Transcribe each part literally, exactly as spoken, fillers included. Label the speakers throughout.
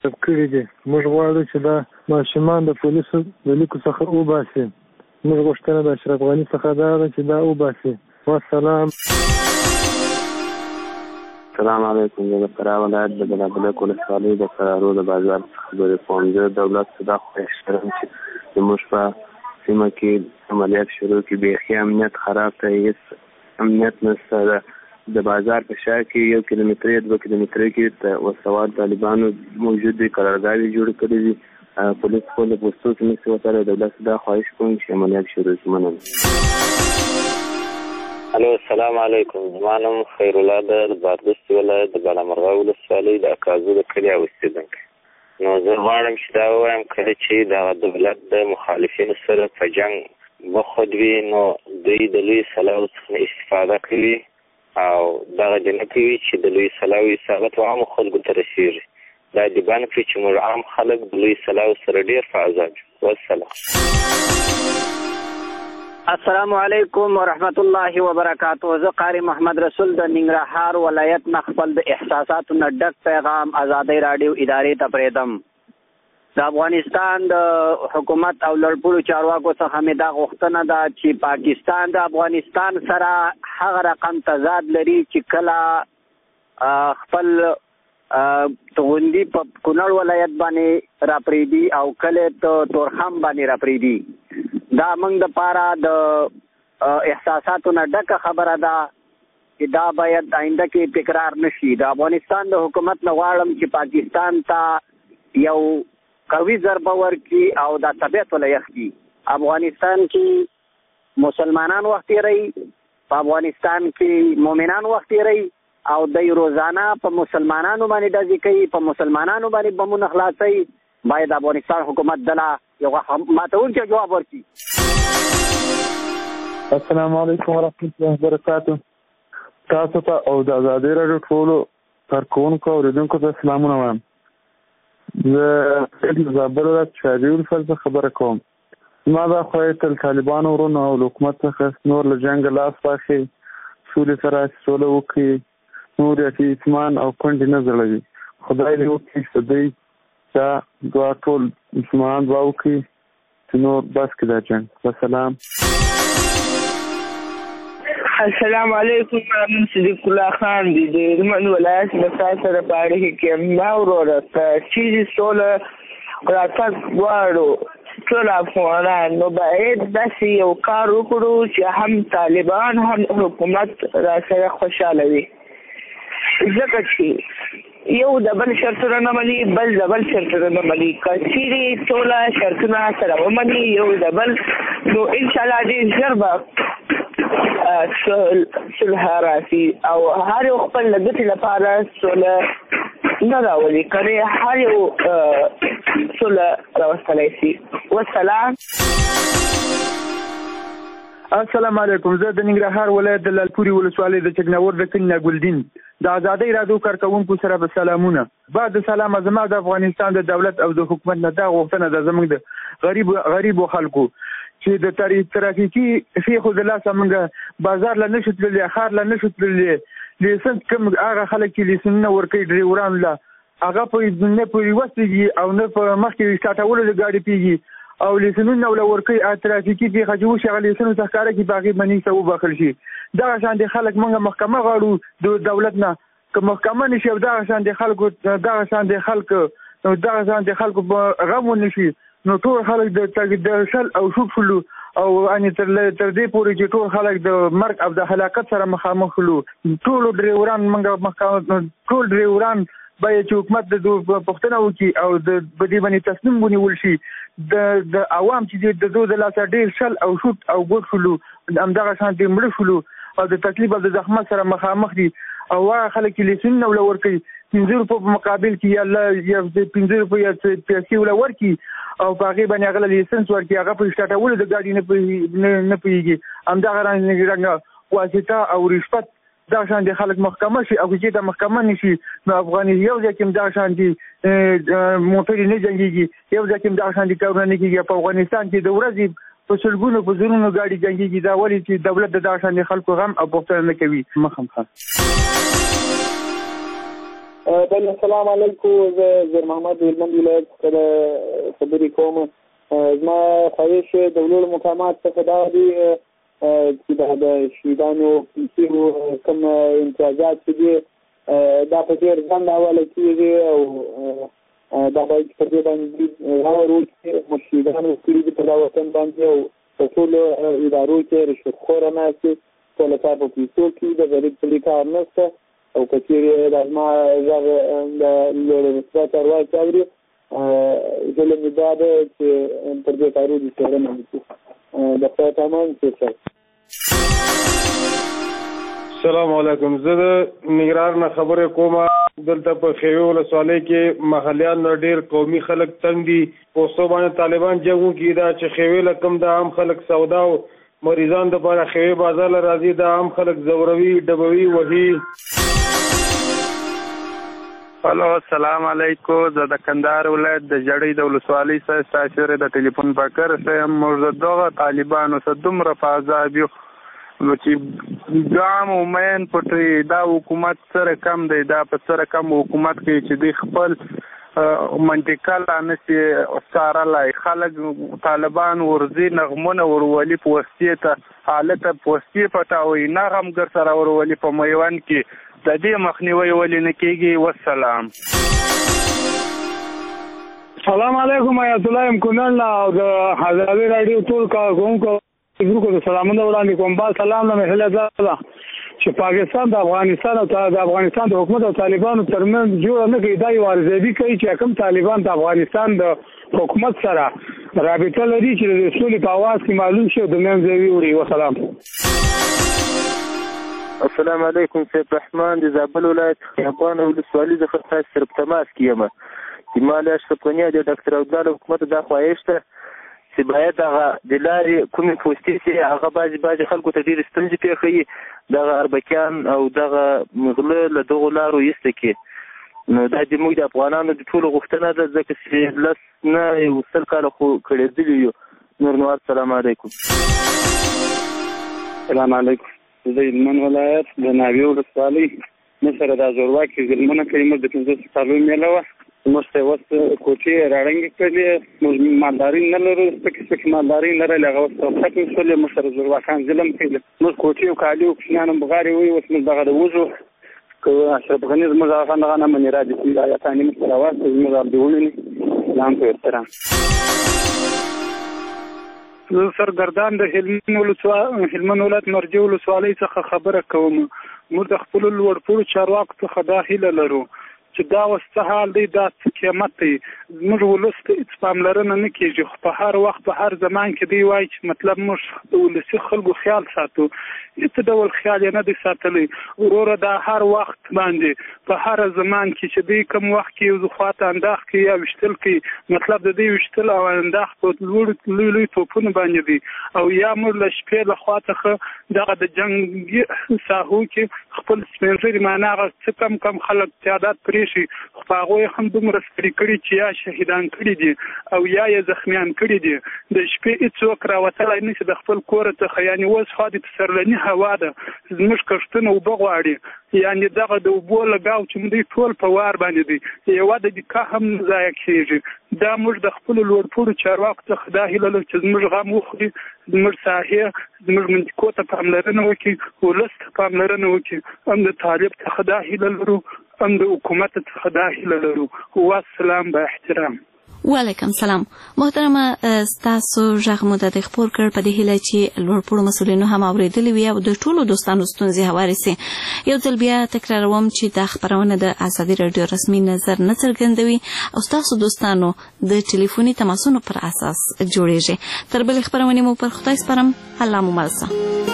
Speaker 1: کړي دي. موږ غواړو چې دا ماشومان د پولیسو د لیکو څخه وباسي. موږ غوښتنه د اشرف غني څخه دا ده چې دا وباسي. والسلام.
Speaker 2: السلام علیکم. زه د فراه ولایت د بلابلک ولسوالۍ د فرارو د بازار څخه خبرې کوم. زه دولت ته دا خواهش کوم چې زموږ په سیمه کې عملیات شروع کړي. بیخي امنیت خراب دی، هېڅ امنیت نشته. د بازار په شا کې یو کیلومترۍ دوه کیلومترۍ کې وسوال طالبانو موجود دي، قرارګاوې جوړې کړې دي. پولیس خپل د پوستو کې نشي وتلی. دولت ته دا خواهش کوم چې عملیات شروع کړي. مننه.
Speaker 3: الو السلام علیکم. زما نوم خیر الله ده، د بادغیس ولایت د بالامرغه ولسوالۍ د اکازو د کلي اوسېدونکی. نو زه غواړم چې دا ووایم کله چې دغه دولت د مخالفینو سره په جنګ مخود وي نو دوی د لوی سلاو څخه استفاده کوي او دغه د نه کوي چې د لوی سلاو اصابت و عامو خلکو ته رسېږي. دا د بان کړي چې موږ عام خلک د لوی سلاو سره ډېر په عذاب یو. والسلام.
Speaker 4: السلام علیکم ورحمت الله وبرکاتہ. زه قاری محمد رسول د ننګرهار ولایت نه خپل د احساساتو نه ډک پیغام ازادۍ راډیو ادارې ته پرېږدم. د افغانستان د حکومت او لړپوړو چارواکو څخه مې دا غوښتنه ده چې پاکستان د افغانستان سره هغه رقم تضاد لري چې کله خپل توغندي په کونړ ولایت باندې راپرېږدي او کله په تورخم باندې راپرېږدي. دا موږ دپاره د احساساتو نه ډکه خبره ده چې دا باید آینده کې تکرار نشي. د افغانستان د حکومت نه غواړم چې پاکستان ته یو قوي ضربه ورکړي او دا طبیعت ولا یخي. افغانستان کې مسلمانان وخت تیروي، په افغانستان کې مؤمنان وخت تیروي او د روزانه په مسلمانانو باندې ډزې کوي، په مسلمانانو باندې بمونه خلاصوي. باید افغانستان حکومت دله یو ماتونکی جواب ورکړي.
Speaker 1: السلام علیکم ورحمت الله وبرکاتہ. تاسو ته او د ازادۍ راډیو ټولو کارکوونکو او اورېدونکو ته سلامونه وایم. زه د زابل ولایت شاهدي ولسوالۍ څخه خبره کوم. زما دا خواهش تل طالبانو ورونو او له حکومت څخه نور له جنګه لاس واخلي، سولې سره سوله وکړي، نور یې اطمینان او کونډې نه ځړوي. خدای دې وکړي چې دوی دا دعا ټول مسلمانان دعا وکړي چې نور بس کړي دا جنګ. والسلام.
Speaker 5: السلام علیکم. من صدیق الله خان دی د هلمند ولایت له تاسو سره په اړیکه کې یم. ما وروره که چیرې سوله راتګ غواړو ټول افغانان نو باید داسې یو کار وکړو چې هم طالبان هم حکومت را سره خوشحاله وي، ځکه چې یو د بل شرطونه نه مني بل د بل شرطونه نه مني. که چیرې ټوله شرطونه سره ومني یو د بل نو انشاءالله ډېر ژر به صلح راسي او هر یو خپل د ګټې لپاره سوله نه راولي، کنې هر یو سوله راوستلی شي. والسلام.
Speaker 1: السلام علیکم. زه د ننګرهار ولایت د لالپورې ولسوالۍ د چکناور د کلي ګلدین د ازادۍ راډیو کارکوونکو سره به سلامونه. بعد سلام زما د افغانستان د دولت او د حکومت نه دا غوښتنه ده زموږ د غریب غریبو خلکو چې د ترافیکي فیخو د لاسه موږ بازار له نشو تللی، ښار له نشو تللی، لیسنس کوم هغه خلک چې لیسنسونه ورکوي ډریورانو له هغه په نه پورې وستېږي او نه په مخکې سټاټولو د ګاډي پیږي او لیسنونه ولا ورکوي. ترافیکي پیښه چې وشي هغه لیسنو څخه ښکاره کړي په هغې باندې څه وبخښل شي. دغه شان د خلک موږ محکمه غواړو د دولت نه، که محکمه نه شي او دغه شان د خلکو دغه شان د خلکو دغه شان د خلکو غم ونه شي نو ټول خلک د شل او شوک شلو او ان تر تر دې پورې چې ټول خلک د مرګ او د هلاکت سره مخامخ شلو. ټول ډریوران موږ ټول ډریوران باید چې حکومت د پوښتنه وکړي او د بدی باندې تصمیم ونیول شي. د د عوام چې د دوی د لاسه ډېر شل او شوت او ګوډ شلو همدغه شان دې مړه شلو او د تکلیف او د زحمت سره مخامخ دي او هغه خلک چې لیسنونه ولا ورکوي پنځه روپو په مقابل کې یا الله یا پنځه روپو یا پیسې ولا ورکي او په هغې باندې هغه لیسنس ورکړي، هغه په سټاټولو د ګاډي نه نه پوهېږي. همدغه رنګه واسطه او رشوت دغه شان د خلک محکمه شي او چې د محکمه نه شي نو افغاني یو ځای کې دغه شان دي موټرې نه جنګېږي، یو ځای کې دغه شان دي کارونه نه کېږي. په افغانستان کې د ورځې په سلګونو په زرونو ګاډي جنګېږي. دا ولې چې دولت د دغه شان د خلکو غم او پوښتنه نه کوي. مخامخ.
Speaker 6: بل السلام علیکم. زه زیر محمد هلمند ولایت څخه خبرې کوم. زما خواهش د لوړو مقامات څخه دا دی چې د شهیدانو کوم امتیازات چې دي دا په ډېر ځنډ حواله کېږي او دا باید په دې باندې غور وکړي. شهیدانو کړي دي په دا وطن باندې او په ټولو ادارو کې رشوتخوره ناست دي، ټوله کار په پیسو کې د غریب سړي کار نشته. او که چېرې دا زما غږ د لوړ رتبه چارواکي اوري، هیله مې دا ده چې پر دې کارونو څېړنه وکړو. د خدای په امان کې.
Speaker 7: السلام علیکم. زه د ننګرهار نه خبرې کوم. دلته په خیوي ولسوالۍ کې محلیان نه ډېر قومي خلک تنګ دي. پوستو باندې طالبان جنګ وکړي دا چې خیوي له کوم د عام خلک سودا او مریضان دپاره خیوي بازار له راځي، دا عام خلک ځوروي، ډبوي، وهي.
Speaker 8: هلو السلام علیکم. زه د کندهار ولایت د جړۍ د ولسوالۍ څخه ستاسو د ټلیفون پکر یم. موږ دغه طالبانو سره دومره په عذاب یو چې ګام او مین پټي دا حکومت سره کم دی، دا په سره کم حکومت کې چې دی خپل منطقه لا نشي څارلی. خلک طالبان ورځي نغمونه ورولي په وسیې ته حالت په وسیې پټاوي، نغمګر سره ورولي په میوند کې. د دې مخنیوي ولې نه کېږي؟ والسلام.
Speaker 9: سلام علیکم. آیت الله یم کونړ نه او د ازادي راډیو ټول کارکوونکو ګروپ ته سلامونه وړاندې کوم. با سلام نه مهله ده چې پاکستان د افغانستان او د افغانستان د حکومت او طالبانو ترمنځ جوړه نه کوي. دا یو ارزیابي کوي چې کوم طالبان د افغانستان د حکومت سره رابطه لري چې د سولې په اواز کې معلوم شي او د منځه وړي. وسلام.
Speaker 10: السلام علیکم. سیف رحمان د زابل ولایت خیابان ولسوالۍ څخه تاسو سره په تماس کې یم. د مال اشرف غني د ډاکټر عبدالله حکومت دا خواهش ده چې باید هغه د لارې کومې پوستې چې هغه بعضې بعضې خلکو ته ډېرې ستونزې پېښوي، دغه اربکیان او دغه غله له دغو لارو ایسته کړي. نو دا زموږ د افغانانو د ټولو غوښتنه ده، ځکه چې لس نه یو سل کاله خو کړېدلي یو. نور نو السلام علیکم.
Speaker 11: السلام علیکم. زه د هلمند ولایت د ناوې ولسوالۍ موږ سره دا زورواکي ظلمونه کوي. موږ د پنځوس کالو میله وه، موږ ته اوس کوټې راړنګې کړلې، موږ مالداري نه لرو، سپکې سپکې مالداري لرلې، هغه اوس ختم شولې. موږ سره زورواکان ظلم کوي. موږ کوټې او کالي او کوچنیان هم بغارې وایي. اوس موږ دغه د وږو که اشرف غني زموږ هغه دغه نه منې را دي ایتانې موږ سره واستوي، زموږ عبد وویني. سلام په احترام.
Speaker 9: زه سرګردان د هلمند ولایت مرجع ولسوالۍ څخه خبره کوم. موږ د خپلو لوړپوړو چارواکو څخه دا هیله لرو چې دا اوس څه حال دی، دا څه قیمت دی. زموږ ولس ته هېڅ پاملرنه نه کېږي، خو په هر وخت په هر زمان کې دی وایي چې مطلب موږ د ولسي خلکو خیال ساتو. هېڅ ډول خیال یې نه دی ساتلی. وروره دا هر وخت باندې په هر زمان کې چې دی کوم وخت کې یو خواته انداخ کوي یا ویشتل کوي، مطلب د دې ویشتل او انداخ په لوړ لوی لوی توپونو باندې دی. او یا موږ له شپې له خوا څخه دغه د جنګي ساحو کې خپل سپین ږیري معنا هغه څه کم کم خلک تعداد پرې شي، خو په هغوی هم دومره ستړي کړي چې یا شهیدان کړي دي او یا یې زخمیان کړي دي. د شپې هېڅوک راوتلی نه شي د خپل کوره څخه. یعنې اوس خوا د پسرلني هوا ده، زموږ کښتونه اوبه غواړي، یعنې دغه د اوبو لګاو چې دوی ټول په وار باندې دی، یوه د دقیقه هم نه ضایع کېږي. دا موږ د خپلو لوړپوړو چارواکو څخه دا هیله لرو چې زموږ غم وخوري، زموږ ساحې زموږ منطقو ته پاملرنه وکړي، ولس ته پاملرنه وکړي. هم د طالب څخه دا هیله لرو، هم د حکومت څخه دا هیله لرو. والسلام با احترام.
Speaker 12: وعلیکم سلام. محترمه ستاسو غږ مو د خپور کړ په دې هیله چې لوړپوړو مسؤلینو هم اورېدلي وي او د ټولو دوستانو ستونزې هوارې سي. یو ځل بیا تکراروم چې دا خبرونه د ازادي راډیو رسمي نظر نه څرګندوي او ستاسو دوستانو د ټلیفوني تماسونو پر اساس جوړیږي. تر بلې خبرونې مو پر خدای سپارم. الله مو ملسه.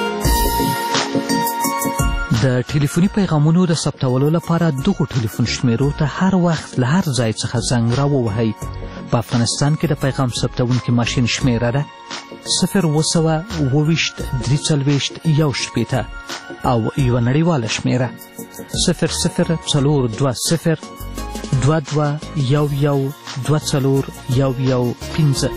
Speaker 13: د ټلیفوني پیغامونو د ثبتولو لپاره دغو ټلیفون شمیرو ته هر وخت له هر ځای څخه زنګ راووهئ. په افغانستان کې د پیغام ثبتونکي ماشین شمیره ده صفر اووه سوه اووه ویشت درې څلوېښت یو شپېته او یوه نړیواله شمیره صفر صفر څلور دوه صفر دوه دوه یو یو دوه څلور یو یو پنځه.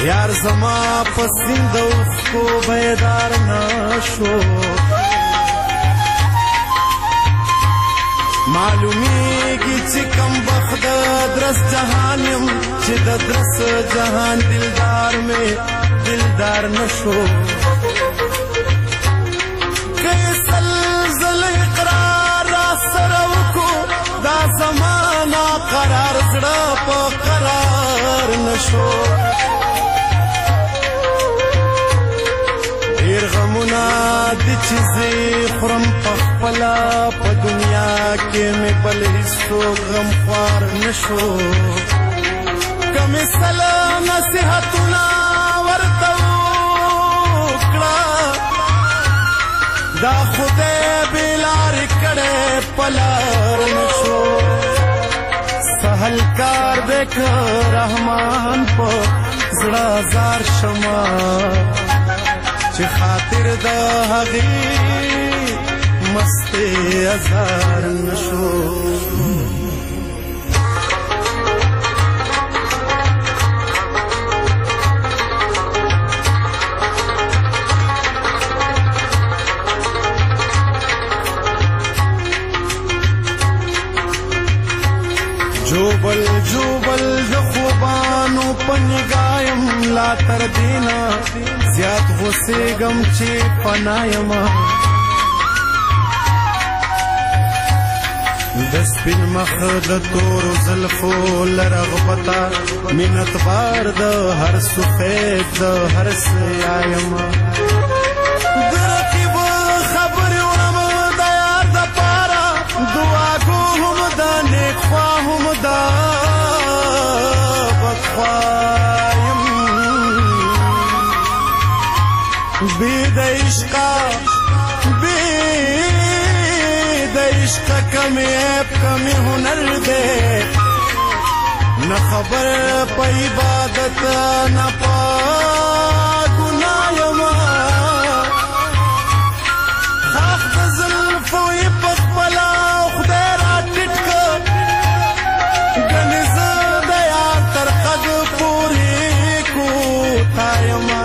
Speaker 14: یار زما په سیند اوښکو بیدار نشو معلومیږي چې کم بخت د درس جهان یم چې د درس جهان دلدار مې دلدار نشو که سل زل اقرار را سره وکړو دا زمانه قرار زړه په قرار نشو ډېر غمونه دي چې زه خورم په خپله په دنیا کې مې بل هېڅوک غمخوار نشو که مې سله نصیحتونه ورته وکړه دا خدای بې لارې کړی په لار نشو سهل کار دی که رحمان په زړه زار شمه چې خاطر د هغې مستې ازار نشو جوبل جوبل د خوبانو په نگایم لا تر دینا زیات غوسېږم چې فنا یمه د سپین مخ د تورو زلفو له رغبته مینت بار د هر سفید د هر سیا یمه د رقیب خبرې وړم د یار دپاره دعاګو هم د نیک خوا هم د بدخوا یم بې د عشقه بې د عشقه کمی عیب کمی هنر دی نه خبر په عبادت نه په ګناه یمه خاخ د زلفو یې په خپله خدای را ټیټ کړ ګنې زه د یار تر قد پورې کوتا یمه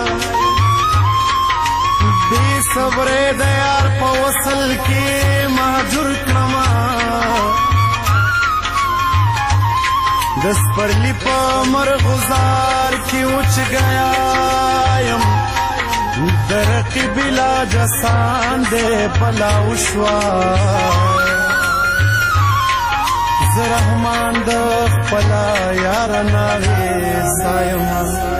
Speaker 14: بې صبرې د یار په وصل کې مهجور کړمه د سپرلي په مرغزار کې وچ ګیا یم د رقیب علاج آسان دی بلا وشوه زه رحمان د خپله یاره ناوې سایمه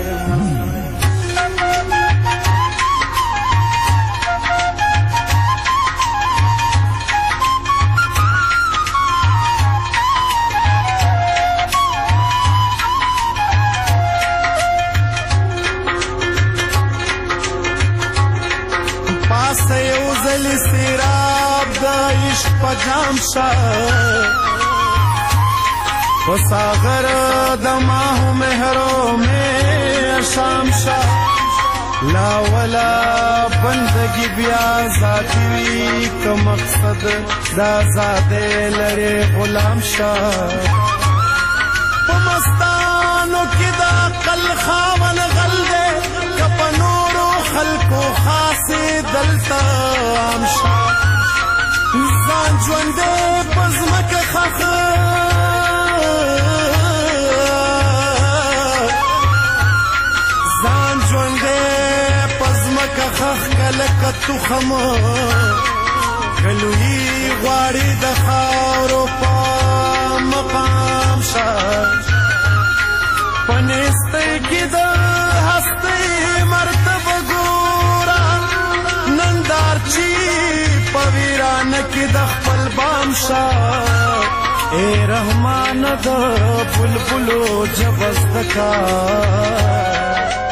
Speaker 14: سیراب د عشق په جام شه په ساغر د ماهو مهرو مې شام شه لا ولا بندگی بیا ذاتی وي که مقصد دا زادې لرې غلام شه په مستانو کې د عقل خاون غل دی که په نورو خلکو خاصې دلته عام شه ځان ژوندی په ځمکه ښخ ځان ژوندی په ځمکه ښخ که لکه تخم که لویي غواړي د خاورو په مقام شه په نیستۍ کې د هستۍ مرتبه ګوره نندارچی په ویرانه کې د خپل بام شه ای رحمان د بلبلو ژبه زده که